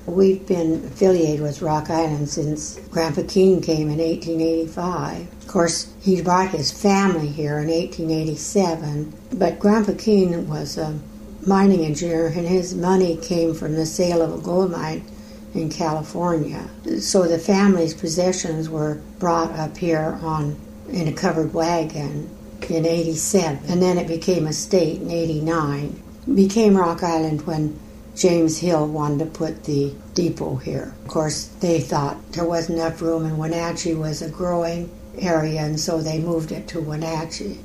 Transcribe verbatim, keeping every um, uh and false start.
We've been affiliated with Rock Island since Grandpa Keene came in eighteen eighty-five. Of course, he brought his family here in eighteen eighty-seven, but Grandpa Keene was a mining engineer, and his money came from the sale of a gold mine in California. So the family's possessions were brought up here on in a covered wagon in eighty-seven, and then it became a state in eighty-nine. It became Rock Island when James Hill wanted to put the depot here. Of course, they thought there wasn't enough room, and Wenatchee was a growing area, and so they moved it to Wenatchee.